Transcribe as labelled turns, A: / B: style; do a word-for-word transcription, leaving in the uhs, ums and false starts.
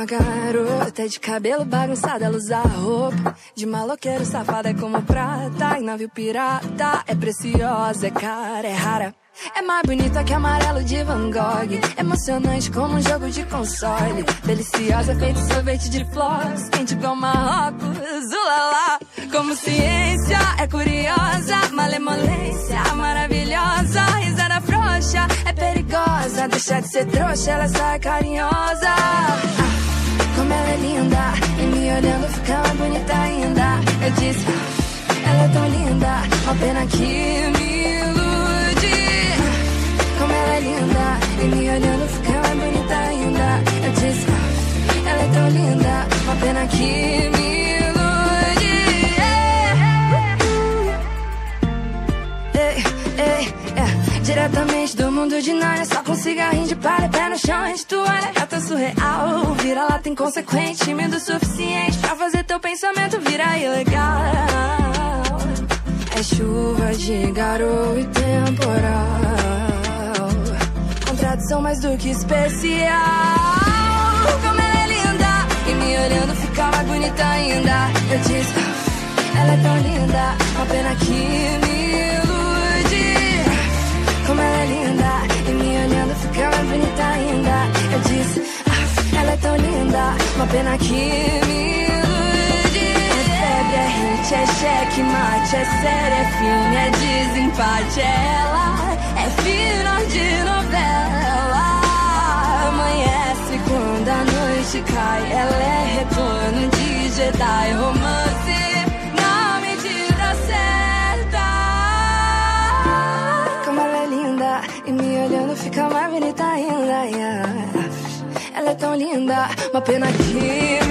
A: uma garota de cabelo bagunçado, ela usa roupa de maloqueiro, safada é como prata. Em navio pirata, é preciosa, é cara, é rara. É mais bonita que amarelo de Van Gogh, emocionante como um jogo de console. Deliciosa, feito sorvete de flores, quente igual Marrocos, ulala. Como ciência, é curiosa, malemolência maravilhosa. Risada frouxa, é perigosa, deixa de ser trouxa, ela só é carinhosa. Ah, como ela é linda, e me olhando fica mais bonita ainda. Eu disse, ela é tão linda, uma pena que me como ela é linda, e me olhando fica mais bonita ainda. Eu disse, ela é tão linda, uma pena que me ilude. Ei, ei, é. Diretamente do mundo de Nárnia, só com cigarrinho de palha, pé no chão, de toalha. É tão surreal, vira lata inconsequente, tímido o suficiente pra fazer teu pensamento virar ilegal. É chuva de garoto e temporal, contradição mais do que especial. Como ela é linda, e me olhando fica mais bonita ainda. Eu disse, ela é tão linda, uma pena que me ilude. Como ela é linda, e me olhando fica mais bonita ainda. Eu disse, ela é tão linda, uma pena que me ilude. É febre, é hit, é cheque, mate, é série, é filme, é desempate. É ela, é final de novela. Amanhece quando a noite cai, ela é retorno de Jedi, romance na medida certa. Como ela é linda, e me olhando fica mais bonita ainda, yeah. Ela é tão linda, uma pena que